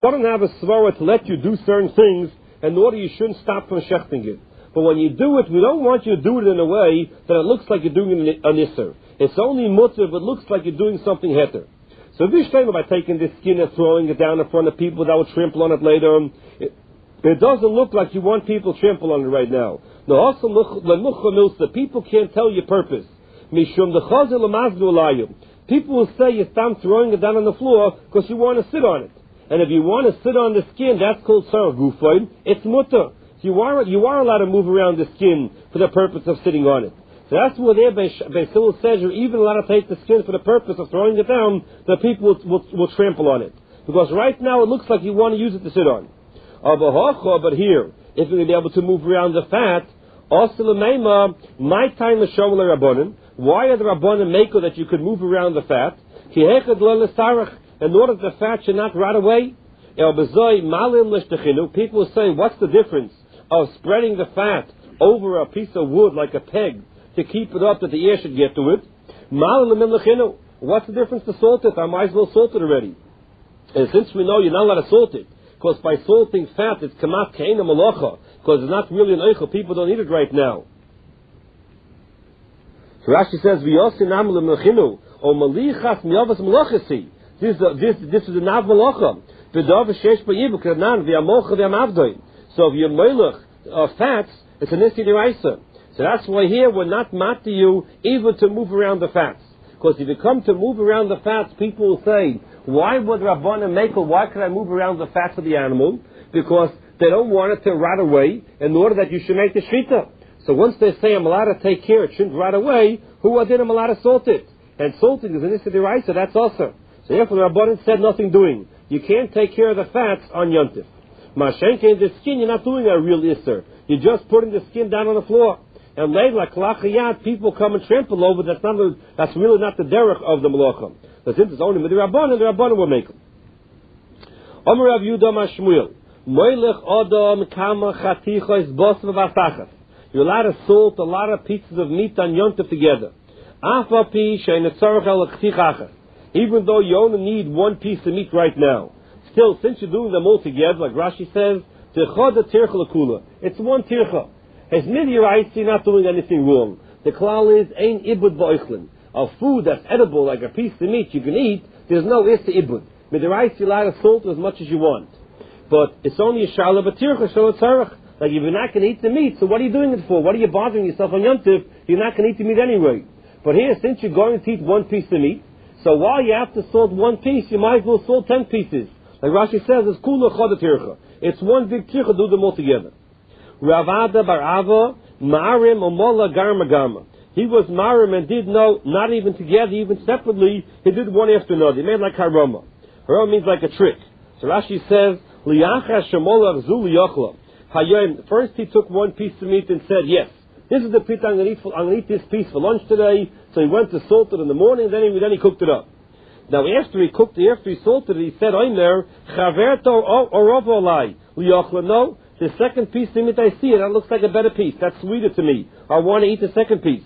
don't have a svara to let you do certain things in order you shouldn't stop from shechting it. But when you do it, we don't want you to do it in a way that it looks like you're doing an isser. It's only mutter if it looks like you're doing something heter. So if you're by taking this skin and throwing it down in front of people that will trample on it later, it doesn't look like you want people to trample on it right now. No, also the people can't tell your purpose. People will say you stop throwing it down on the floor because you want to sit on it. And if you want to sit on the skin, that's called sarah gufoid. It's mutter. So you are allowed to move around the skin for the purpose of sitting on it. So that's where there Basil says you're even allowed to take the skin for the purpose of throwing it down, the people will trample on it. Because right now it looks like you want to use it to sit on. But here, if you're going to be able to move around the fat, my time is showing the Rabbanim. Why are the Rabbanim maker that you could move around the fat? In order that the fat should not rot away. People say, what's the difference of spreading the fat over a piece of wood like a peg to keep it up that the air should get to it? What's the difference to salt it? I might as well salt it already. And since we know you're not allowed to salt it, because by salting fat it's kamat keina malacha, because it's not really an eichel, people don't eat it right now. So Rashi says, "V'yosinam lemechinu or malichas miyavas malachasi." This is a nav malacha. V'dav shesh b'yibu kanan v'yamocha v'yamavdoin. So if you're melech fats, it's an isi deraisa. So that's why here we're not mat to you even to move around the fats. Because if you come to move around the fats, people will say, why would Rabbanan make it? Why could I move around the fats of the animal? Because they don't want it to rot away in order that you should make the shvita. So once they say I'm allowed to take care, it shouldn't rot away, who are then I'm allowed to salt it? And salting is an issa deraisa, that's also. So therefore the Rabbanan said nothing doing. You can't take care of the fats on Yontif. Mashenke, in the skin, you're not doing a real isser. You're just putting the skin down on the floor. And later, like klachayat, people come and trample over. That's really not the derech of the malacha. But since it's only with the Rabbanan will make them. Omer Rav Yehuda Mashmuel, Moilech Adam Kama Chatichos Bos V'Vasachas. You're allowed to salt a lot of pieces of meat on Yontif together. Afapi Shein Tzarech El Chtichachas. Even though you only need one piece of meat right now, still, since you're doing them all together, like Rashi says, Tircha Tircha L'Kula. It's one tircha. As midiyites, you're not doing anything wrong. The klal is ein ibud ba'oichlin. A food that's edible, like a piece of meat you can eat, there's no is to ibud. Midiyites, you're allowed to salt as much as you want. But it's only a shala b'tircha, so it's tzarech. Like if you're not going to eat the meat, so what are you doing it for? What are you bothering yourself on Yontif? You're not going to eat the meat anyway. But here, since you're going to eat one piece of meat, so while you have to salt one piece, you might as well salt 10 pieces. Like Rashi says, it's kula chada tircha. It's one big tircha, do them all together. Ravada Barava, Marim Omola Garma Garma. He was Marim and did not even together, even separately, he did one after another. He made like Harama. Harama means like a trick. So Rashi says, Liyacha Shemola Zul Yochla. Hayom, first he took one piece of meat and said, yes, this is the pita I'm going to eat this piece for lunch today. So he went to salt it in the morning, then he cooked it up. Now after he salted it, he said, Oimer, Chaverto Orovolai, Liyochla, no. The second piece of meat I see, that looks like a better piece. That's sweeter to me. I want to eat the second piece.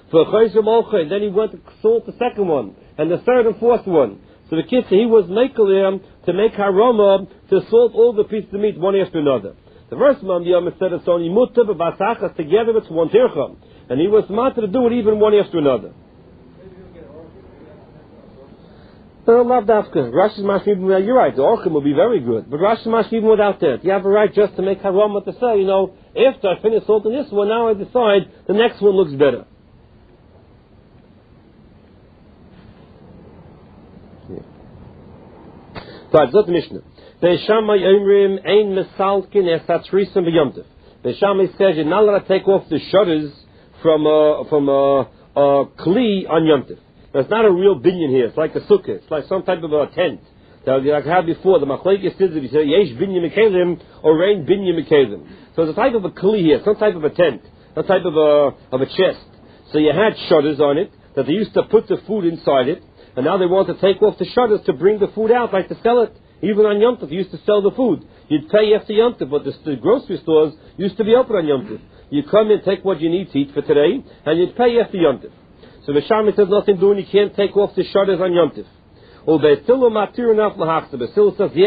And then he went to salt the second one, and the third and fourth one. So the kid said he was makelim to make harama to salt all the pieces of meat one after another. The first man, the Yom said it's only mutab and basachas together. It's one tircha, and he was smarter to do it even one after another. Love dafka. Rashi's mashmim. You're right. The orchim will be very good, but Rashi's mashmim without that. You have a right just to make harama to say, after I finish salting this one, now I decide the next one looks better. So it's not the Mishnah. Beishamai Omrim ein mesalkin esatzrisam b'yomtiv. Beishamai says you're not allowed to take off the shutters from a kli on yomtiv. It's not a real binyan here. It's like a sukkah. It's like some type of a tent. Like I had before, the machlekes says that he said yesh binyan mekalim or rain binyan mekalim. So it's a type of a kli here, some type of a tent, some type of a chest. So you had shutters on it that they used to put the food inside it, and now they want to take off the shutters to bring the food out, like to sell it. Even on Yom Tov, you used to sell the food. You'd pay after Yom Tov, but the grocery stores used to be open on Yom Tov. You come in, take what you need to eat for today, and you'd pay after Yom Tov. So the Shami says nothing doing, you can't take off the shutters on Yom Tov. Basilu says, yes,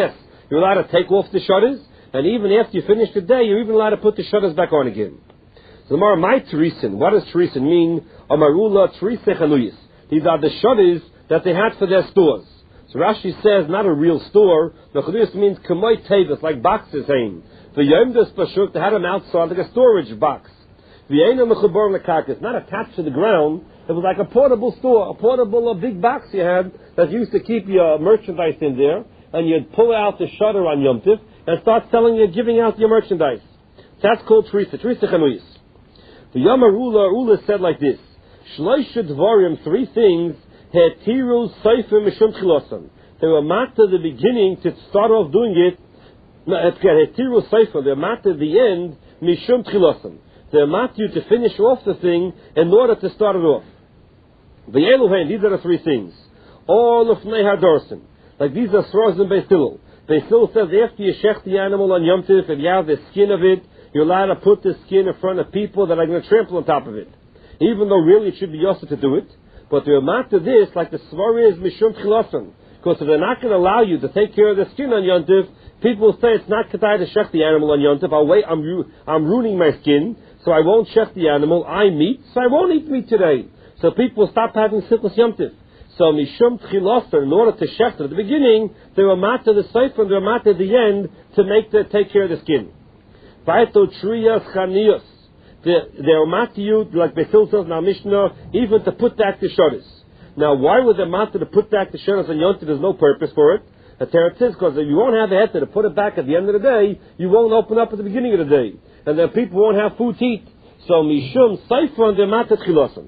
You're allowed to take off the shutters, and even after you finish the day, you're even allowed to put the shutters back on again. So the Gemara, my Teresin, what does Teresin mean? Amarula Teresei Chanuyis. These are the shutters that they had for their stores. So Rashi says, not a real store. The Chanuyis means Kamoy Tevis, like boxes saying. The Yomdas Pashuk, they had them outside like a storage box. The Eina Mechubar Lekakas, not attached to the ground. It was like a portable store, a big box you had that used to keep your merchandise in there, and you'd pull out the shutter on Yom Tiv and start selling it, giving out your merchandise. That's called Teresei Chanuyis. The Ula said like this: Shloisha Dvarim, 3 things, Hetiru Seifer Mishum Chilosan. They were marked at the beginning to start off doing it. No, Hetiru Seifer, they're marked at the end, Mishum Chilosan. They're marked you to finish off the thing in order to start it off. The Eluhen, these are the 3 things. All of Nehar Dorsen. Like these are Sroz and Beis Hillel. Beis Hillel says after you shech the animal on Yom Tiv, if you have the skin of it, you're allowed to put the skin in front of people that are going to trample on top of it. Even though really it should be Yosef to do it. But they're marked to this, like the Svar is Mishum Chilosan. Because if they're not going to allow you to take care of the skin on Yom Tiv, people will say it's not Kedai to shech the animal on Yom Tiv. I'll wait, I'm ruining my skin, so I won't shech the animal. I meat, so I won't eat meat today. So people stop having Simchas Yom Tiv. So Mishum Chilosan, in order to shech at the beginning, they were marked to the Sefer and they were marked at the end to take care of the skin. Vaito Triyas Chaniyos. They were marked to you, like Beis Hillel says in our Mishnah, even to put back the shutters. Now, why would they mark to put back the shutters on Yom Tiv? There's no purpose for it. The Teretz is because if you won't have a heter to put it back at the end of the day, you won't open up at the beginning of the day. And then people won't have food to eat. So Mishum Sefer, they're marked at Chilosan.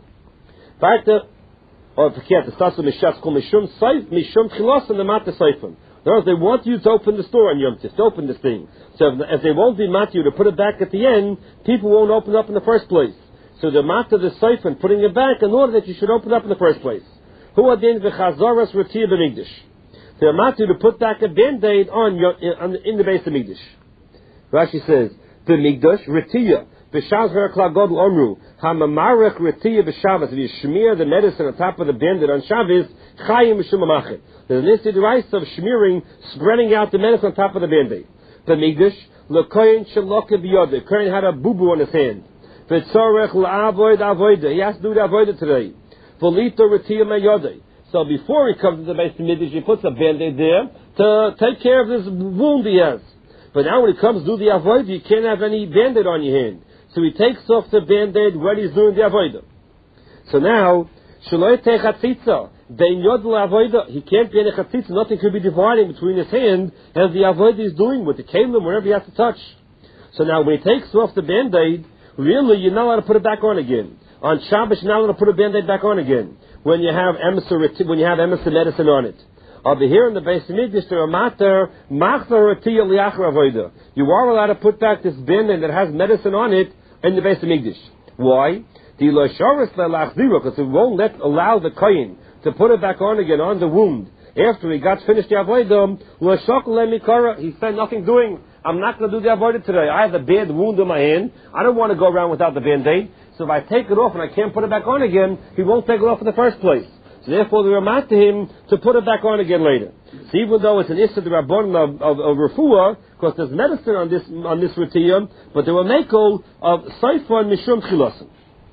Or forget the Sasa Mishas called Mishum Chilosan, they're marked at Sefer. In other words, they want you to open the store on Yom Tiv, to open this thing. So if they won't be marked you to put it back at the end, people won't open up in the first place. So they're marked to the Sefer and putting it back in order that you should open up in the first place. Who are then the Chazaras Ratiyah B'Migdash? They're marked you to put back a band-aid in the base of Migdash. Rashi says, B'Migdash Ratiyah. B'Shaz V'Klal Gadol Omru Hamamarech Ratiyah B'Shabbos. If you smear the medicine on top of the band-aid on Shabbos, Chayim Mishum Amachet. There's an instant rice of smearing, spreading out the medicine on top of the band-aid. B'Migdash L'Koyin Shalokeh B'Yodeh. The Kohen had a boo-boo on his hand. V'Tzorech L'Avoid Avodah. He has to do the Avodah today. V'Lito Ratiyah Mayodeh. So before he comes to the base of Midrash, he puts a band-aid there to take care of this wound he has. But now when he comes to do the Avodah, you can't have any band-aid on your hand. So he takes off the band-aid when he's doing the Avodah. So now, Shaloi Tei Chatzitza, Bein Yod L'Avodah, he can't be in a Chatzitza, nothing could be dividing between his hand and the Avodah he's doing with the Kalim, wherever he has to touch. So now when he takes off the band-aid, really you're not allowed to put it back on again. On Shabbos you're not allowed to put a band-aid back on again when you have emissary medicine on it. Over here in the base of Midrash, there are matar ratiyah liachar avodah. You are allowed to put back this band-aid that has medicine on it in the base of Midrash. Why? Because it won't allow the kohen to put it back on again on the wound after he got finished the avodah. He said nothing doing. I'm not going to do the avodah today. I have a bad wound in my hand. I don't want to go around without the band-aid. So if I take it off and I can't put it back on again, he won't take it off in the first place. So therefore, they remat to him to put it back on again later. So even though it's an issa the rabbanon of refuah, because there's medicine on this ratiyah, but they were makel of seifa and mishum chilosim.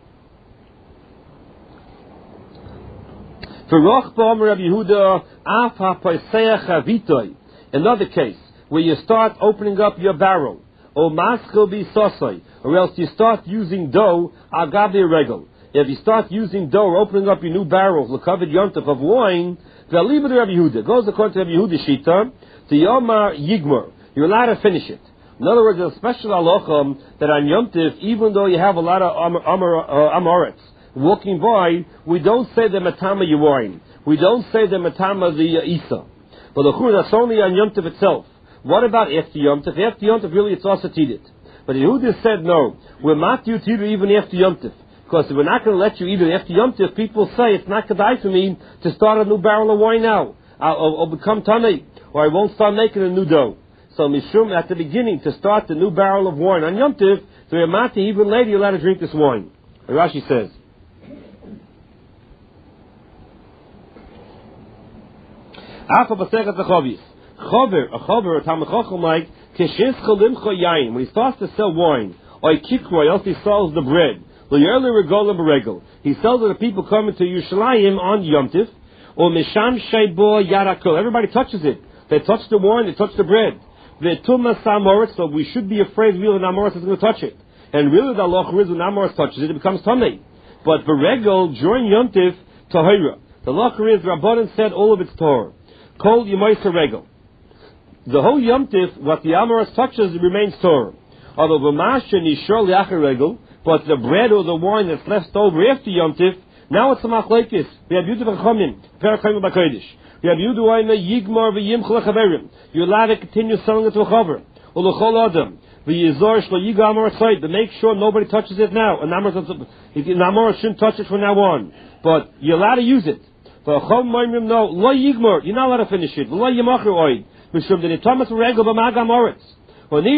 For Roch Ba'omer Rabbi Yehuda, af ha'paiseach havitoi. Another case where you start opening up your barrel, or maskil bi sosai, or else you start using dough agabi regal. If you start using dough or opening up your new barrels, l'kavod yontef of wine, v'alibud Rabbi Yehuda goes according to Rabbi Yehuda shita, to yomar yigmar. You're allowed to finish it. In other words, there's a special halachah that on yontif, even though you have a lot of amoretz walking by, we don't say the matama yawain. We don't say the matama the isa. But the chur, that's only on yontif itself. What about after yontif? After yontif, really, it's also tidit. But Yehuda said no. We're not you tidit even after yontif. Because if we're not going to let you eat it after Yom Tov, people say it's not kedai for me to start a new barrel of wine now. I'll become tanei, or I won't start making a new dough. So Mishum, at the beginning, to start the new barrel of wine on Yom Tov, so Yamati, even later you're allowed to drink this wine. And Rashi says, Afa b'sechet l'chavis. a chaver, a Talmud Chacham like, Kishiz chalimcha yain, when he starts to sell wine, or kikroy, else he sells the bread, he sells to the people coming to Yerushalayim on Yom Tif, or Misham Sheibo Yarakol. Everybody touches it. They touch the wine, they touch the bread. Ve'tuma Samoritz, so we should be afraid really when Amoritz is going to touch it. And really the halacha is when Amoritz touches it, it becomes Tamei. But the regel, during Yom Tif, Tahira. The halacha is, Rabbanan said all of its Torah. Kol Yemaisa regel. The whole Yom Tif, what the Amoritz touches, it remains Torah. Although V'masha Nishor Liachar regel, but the bread or the wine that's left over after Yom Tif, now it's a machlekes. We have Yudah v'Chomim, Perakayim v'Kodesh. We have Yudah Oina Yigmar v'Yimch l'Chaverim. You're allowed to continue selling it to a chaver. Or l'chol adam. V'Yizor shlo Yiga Amor Tzayid. But make sure nobody touches it now. An Amor shouldn't touch it from now on. But you're allowed to use it. V'Chom Moimrim no, lo Yigmar. You're not allowed to finish it. V'lo Yimachar Oid. Mishum the Nitomas Regel b'Mag Amoritz. So the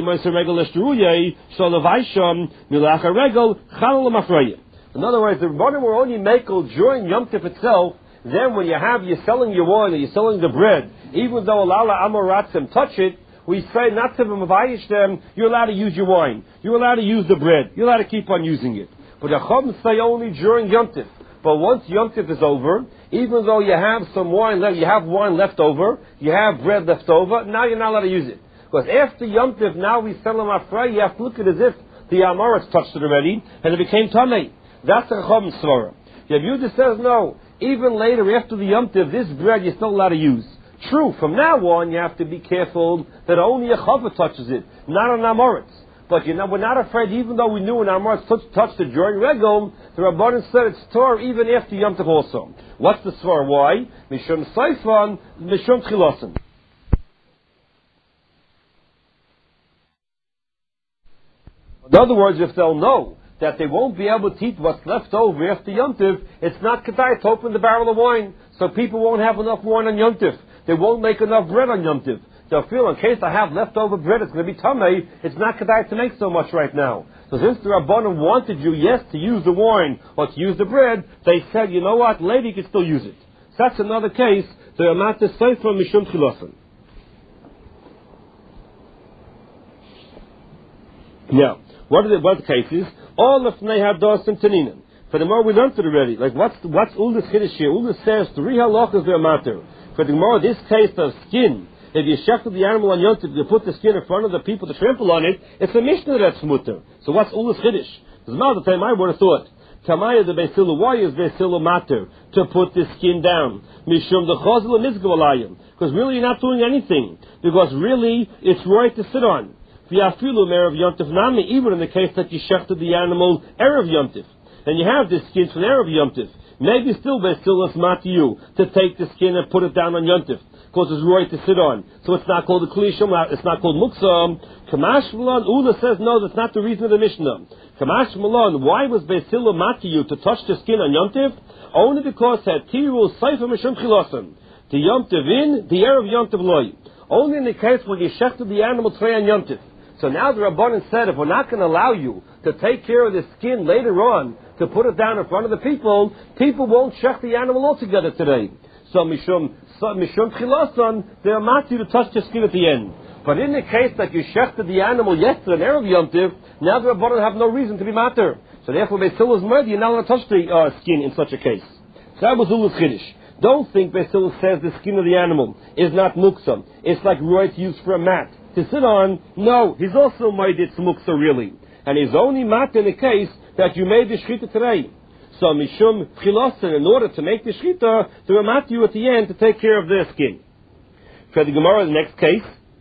in other words, the Rabbanim were only makel during Yom Tif itself. Then when you're selling your wine or you're selling the bread, even though Alala Amoratzim touch it, we say not to mavayish them, you're allowed to use your wine. You're allowed to use the bread. You're allowed to keep on using it. But the Chum say only during Yom Tif. But once Yom Tif is over, even though you have some wine left, you have wine left over, you have bread left over, now you're not allowed to use it. Because after Yom Tif, now we sell them afray, you have to look at it as if the Amoritz touched it already, and it became Tamei. That's the Chacham Svara. Yav Yehuda says no. Even later, after the Yom Tiv, this bread you're still allowed to use. True, from now on you have to be careful that only a Chaver touches it, not an Amoritz. But we're not afraid, even though we knew an Amoritz touched it during Regel, the Rabbanan said it's Torah even after Yom Tiv also. What's the Svara? Why? Mishum Seifan, Mishum Tchilosan. In other words, if they'll know that they won't be able to eat what's left over after Yom Tiv, it's not kedai to open the barrel of wine, so people won't have enough wine on Yom Tiv. They won't make enough bread on Yom Tiv. They'll feel, in case I have leftover bread, it's going to be tamei. It's not kedai to make so much right now. So since the Rabbanim wanted you, yes, to use the wine or to use the bread, they said, you know what, later you can still use it. So that's another case. The Amat Sefer Mishum Chilosan. Now, what are the cases? All of Nehad Dos and Taninim. For the more we learned it already. Like what's Uldis Chiddush here? Uldis says 3 halachas there matter. For the more this case of skin, if you shechted the animal on Yom Tov, you put the skin in front of the people to trample on it, it's a Mishnah that's mutter. So what's Uldis Chiddush? Because the time I would have thought, Kamaya the Beisilu, why is Beisilu matter to put the skin down? Mishum the Chazal Mizgav. Because really you're not doing anything. Because really it's right to sit on. V'afilu Erev Yom Tov Nami, even in the case that you shechted the animal Erev Yom Tov, and you have this skin from Erev Yom Tov, maybe still it's not to you to take the skin and put it down on Yom Tov, because it's right to sit on. So it's not called a klishum, it's not called muksam. Kamash Malon, Ula says no, that's not the reason of the Mishnah. Kamash Malon, why was Beisilu Matiyu to touch the skin on Yom Tov? Only because had Tiru Seifa Mishum Chilosan. The Yom Tov in, the Erev Yom Tov loy. Only in the case when you shechted the animal tray on Yom Tov. So now the Rabbanan said, if we're not going to allow you to take care of the skin later on, to put it down in front of the people won't shech the animal altogether today. So Mishum Chilosan, they're not you to touch the skin at the end. But in the case that you shechted the animal yesterday, in Erev Yom Tiv, now the Rabbanan have no reason to be matter. So therefore, Beisilu is murder, you're not allowed to touch the skin in such a case. So that was Ullus Chiddush. Don't think Beisilu says the skin of the animal is not muksam. It's like right used for a mat to sit on. No, he's also made it muksa really. And he's only mat in the case that you made the shchita today. So Mishum Chilosan, in order to make the shchita, they will mat you at the end to take care of their skin. For the Gemara, the next case,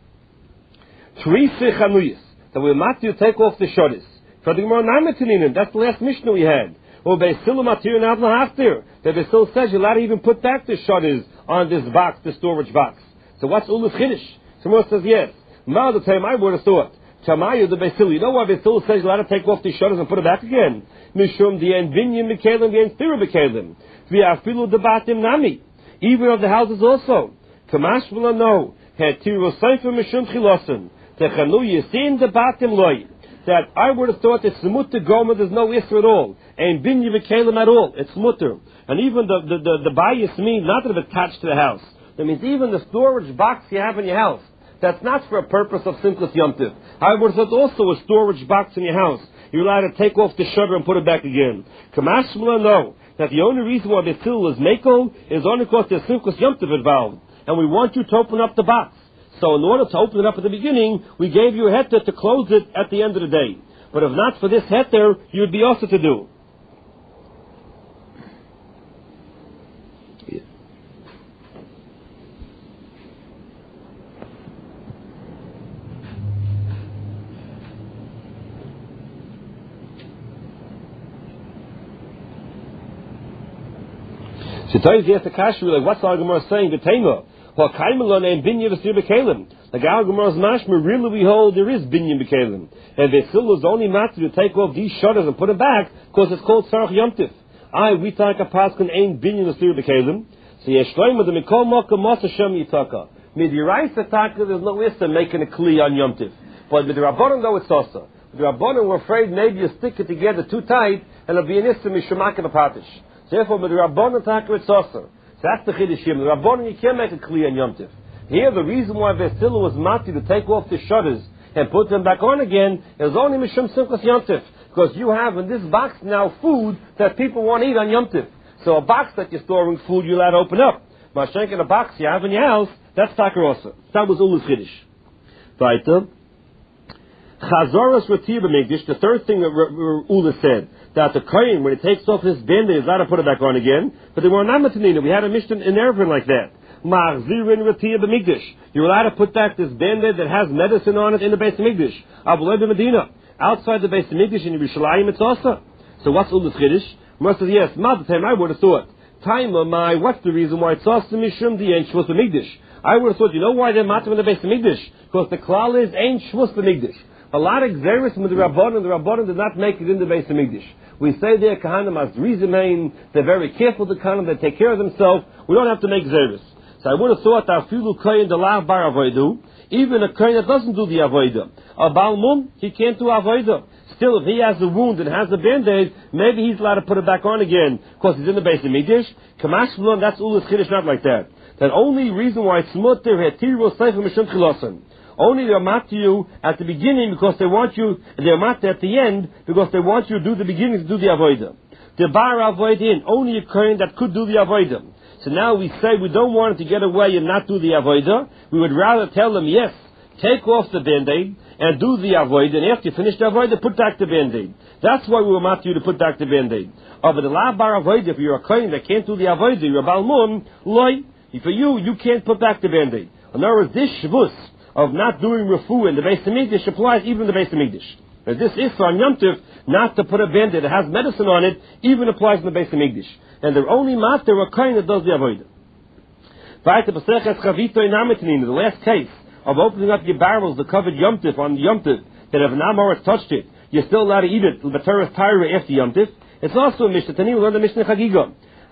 Teresa Chanuyas, that will mat you take off the shodis. For the Gemara, Nametininim, that's the last Mishnah we had. Or Beisilu Matir and Avlahaftir, that Beisilu says you're allowed to even put back the shodis on this box, the storage box. So what's Ullus Chiddush? Someone says yes. Ma, the time I would have thought. Tamayu the Beisilu. You know why Beisilu says you're allowed to take off the shutters and put it back again? Mishum the en binyan bekalim, the en thira bekalim. V'afilu the batim nami. Even of the houses also. Kamash v'la no. Had tiru seifer mishum chilosan. Techanu yisin the batim loy. That I would have thought it's mutter goma, there's no isra at all. And binyan bekalim at all. It's mutter. And even the bias means not that it's attached to the house. That means even the storage box you have in your house, that's not for a purpose of Simchas Yom Tov. However, it's also a storage box in your house. You're allowed to take off the shutter and put it back again. Kamash Shmula, no. That the only reason why the till is Mako is only because there's Simchas Yom Tov involved. And we want you to open up the box. So in order to open it up at the beginning, we gave you a heter to close it at the end of the day. But if not for this heter, you would be also to do. So Toys asked the Kasher, like, what's our Gemara saying? The Tema. Well, Kaimala named Binya V'Sir B'Kalim. Like our Gemara's mashma, really we hold there is Binya B'Kalim. And V'Sil is only matter to take off these shutters and put them back because it's called Sarach Yom Tif. We take a paskin ain't Binya V'Sir B'Kalim. So Yeshloim with the Mikol Moka Masa Shem Yitaka. Midirais Ataka, there's no issa making a Kli on Yom Tif. But with the Rabbanon though it's also. With the Rabbanon we're afraid maybe you stick it together too tight and it'll be an issa Mishamak and a Patish. Therefore, with the Rabbanon Taka it's also. So that's the Chiddishim. The Rabbanon, you can't make a Kli on Yom Tif. Here, the reason why Vestilu was mati to take off the shutters and put them back on again is only Mishum Simchas Yom Tif. Because you have in this box now food that people want to eat on Yom Tif. So a box that you're storing food, you're allowed to open up. Mashenk in a box you have in your house, that's Taka also. That was Ulu's Chiddush. Weiter. Chazoras Ratir B'Mikdash, the third thing that Ula said, that the Kohen, when he takes off his band-aid, is allowed to put it back on again, but they were not Matanina. We had a Mishnah in Erevin like that. Ma'achzirin Ratir B'Mikdash. You're allowed to put back this band-aid that has medicine on it in the Beis Hamikdash. Abulei B'Medina. Outside the Beis Hamikdash in Yerushalayim, it's also. So what's Ula's Chiddush? Must says, yes, Ma'atem, I would have thought. Taima, my, what's the reason why it's also Mishum the Ein Shvus B'Mikdash? I would have thought, you know why they're Matam in the Beis Hamikdash? Because the klal is Ein Shvus B'Mikdash. A lot of Xeris with the Rabbanon did not make it in the Beis Hamikdash. We say there, Kahanim as Rizimain, they're very careful to Kahanim, they take care of themselves, we don't have to make Xeris. So I would have thought that Afilu Kohen the Lav Bar Avoidu, even a Kohen that doesn't do the Avoida. A Balmum, he can't do Avoida. Still, if he has a wound and has a band-aid, maybe he's allowed to put it back on again, because he's in the Beis Hamikdash. Kamash V'lon, that's Ulas Chiddush, not like that. That only reason why it's Mutter, Hetiru Sefer Mishum Chilosan. Only they're mat to you at the beginning because they want you, they're mat at the end because they want you to do the beginning to do the avodah. The bar avoidin, only a kohen that could do the avodah. So now we say we don't want him to get away and not do the avodah. We would rather tell them, yes, take off the band-aid and do the avodah, and after you finish the avodah, put back the band-aid. That's why we were mat to you to put back the band-aid. But the la bar avodah, if you're a kohen that can't do the avodah, you're a balmum, loy. For you can't put back the band-aid. In other words, this shvus of not doing refu in the Beis Hamikdash applies even in the Beis Hamikdash. But this is on Yom Tov, not to put a band-aid that has medicine on it, even applies in the Beis Hamikdash. And they're only master a kohen that does the avodah. The last case of opening up your barrels, the covered Yom Tov on Yom Tov, that if an Amor has touched it, you're still allowed to eat it, L'Bataras Tyra after Yom Tov. It's also a Mishnah. Tani, we learned the Mishnah Chagiga.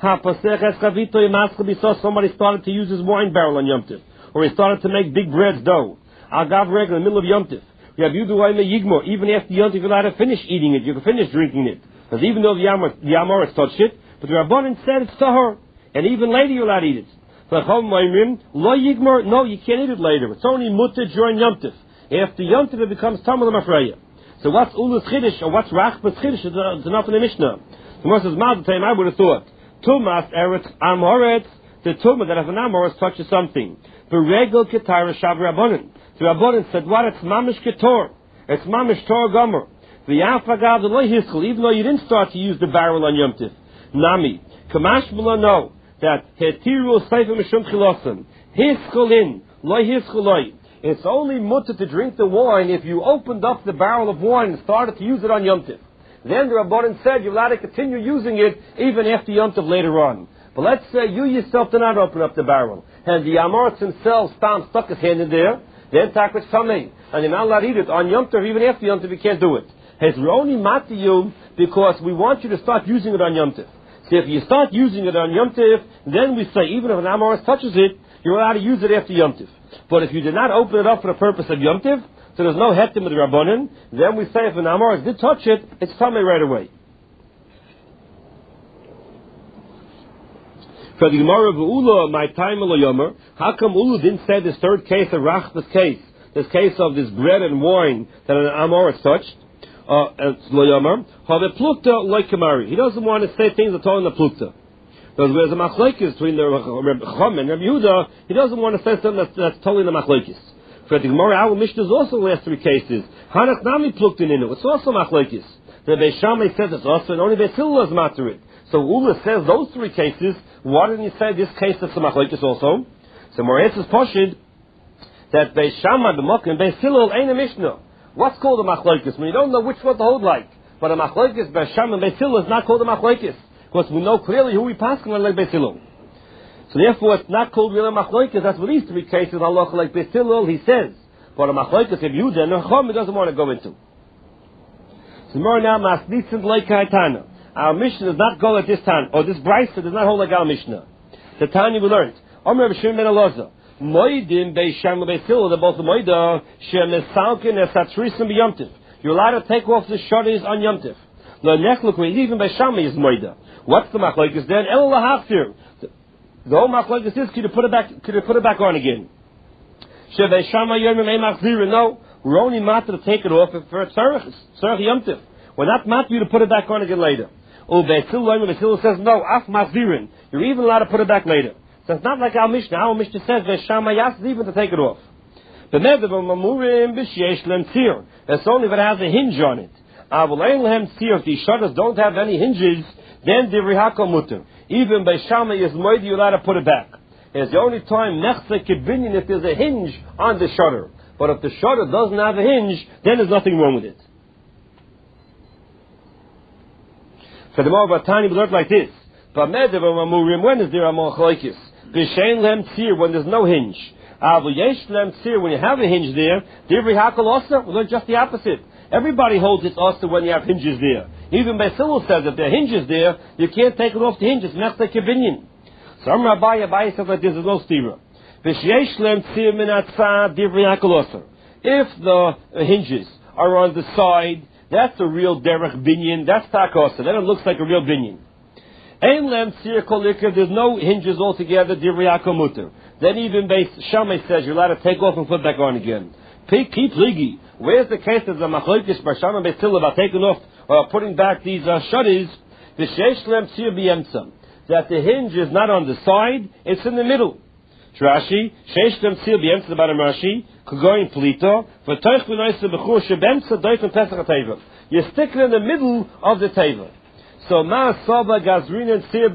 Somebody started to use his wine barrel on Yom Tov, or he started to make big bread dough. Agav regular in the middle of Yom Tov. You have Yuduayim Yigmor. Even after Yom Tov, you're allowed to finish eating it. You can finish drinking it. Because even though the Amor has touched it, but the Rabbanan said it's tahor, and even later you're allowed to eat it. Lo Yigmor. No, you can't eat it later. It's only mutter during Yom Tov. After Yom Tov, it becomes Tamil Mafreya. So what's Ula's Chiddush or what's Rachbas Chiddush? It's enough in the Mishnah. The Gemara says, Ma'atem, I would have thought. Tumas Eretz Amoretz, the Tumah that if an Amoretz touches something. The Regel Ketara Shav Rabbanan. The Rabbanan said, what? It's Mamish Ketor. It's Mamish Tor Gomer. The Yafagav the Loy Hiskal, even though you didn't start to use the barrel on Yom Tiv. Nami. Kamash B'la no. That Hetiru Seifa Mishum Chilosan. Hiskalin. Loy Hiskaloi. It's only mutter to drink the wine if you opened up the barrel of wine and started to use it on Yom Tiv. Then the Rabbanan said you're allowed to continue using it even after Yom Tov later on. But let's say you yourself did not open up the barrel, and the Amoritz himself stuck his hand in there, then Takvich Tamei, and you're not allowed to eat it on Yom Tov, even after Yom Tov you can't do it. It's only mat to you because we want you to start using it on Yom Tov. So if you start using it on Yom Tov, then we say even if an Amoritz touches it, you're allowed to use it after Yom Tov. But if you did not open it up for the purpose of Yom Tov, so there's no hetim with the Rabbanan, then we say if an Amoritz did touch it, it's Tamei right away. For the Gemara of Ula, my time Yomer, how come Ula didn't say this third case, the Rachbas case, this case of this bread and wine that an Amor has touched? Yomer, how the Plukta like Kamari. He doesn't want to say things that are in the Plukta. Because there's a machlekes between the Reb Chum and Reb Yehuda, he doesn't want to say something that's totally the machlekes. For the Gemara, our Mishnah is also the last three cases. Hanach Nami Plukta in it. It's also machlekes. The Beis Shammai says it's also, and only Beis Hillel is matter it. So Ula says those three cases. Why didn't he say this case that's the machlekes also? So Moritz is poshid that Beis Shammai, B'Mokim, and Beis Hillel ain't a Mishnah. What's called a machlekes? When you don't know which one to hold like. But a machlekes, Beis Shammai, and Beis Hillel is not called a machlekes. Because we know clearly who we pass on like Beis Hillel. So therefore it's not called real machlekes. That's what these three cases halacha like Beis Hillel, he says. But a machlekes of Yehuda and Chum he doesn't want to go into. So more now masnitzin like Haitana. Our Mishnah does not go at this time, or this Brisa does not hold like our Mishnah. The Tanya we learned. Omer B'Shimon ben Elazar. Moedim Beis Shammai Beis Hillel, they're both the Moedah, she'mesalkin esatrisim b'yomtiv. You're allowed to take off the shutters on Yomtiv. No nechlukui, even Beis Shammai is Moedah. What's the machlekes then? El lahafir. The whole machlekes is could you put it back on again? Beis Shammai yomim ein machzirin. No, we're only matter to take it off for a tzarech yomtiv. We're not matter you to put it back on again later. Beis Hillel says no, af machzirin. You're even allowed to put it back later. So it's not like our Mishnah. Our Mishnah says Beis Shammai yas even to take it off. It's only if it has a hinge on it. If the shutters don't have any hinges, then the rihaka mutter. Even Beis Shammai is moed, you're allowed to put it back. It's the only time nechse kibinyan if there's a hinge on the shutter. But if the shutter doesn't have a hinge, then there's nothing wrong with it. So the more Batani we learned like this. When is there a machlokes? When there's no hinge. When you have a hinge there, the rihaka also, we learned just the opposite. Everybody holds it also when you have hinges there. Even Beis Hillel says if there are hinges there, you can't take it off the hinges. Nechse kibinyan. Some Rabbi says like this, there's no stira. If the hinges are on the side, that's a real derech binyan. That's takosa. Then it looks like a real binyan. There's no hinges altogether. Then even Beis Shammai says you're allowed to take off and put back on again. Keep ligi. Where's the case of the machlokes Beis Shammai and Beis Hillel about taking off or putting back these shutters? That the hinge is not on the side, it's in the middle. Rashi, sheish lem tzir b'yemtza the bottom Rashi, kugoyin plito, v'toich v'noyse b'chur shebemtza doifen pesach ha-teva. You stick it in the middle of the teva. So ma saba gazrin and tzir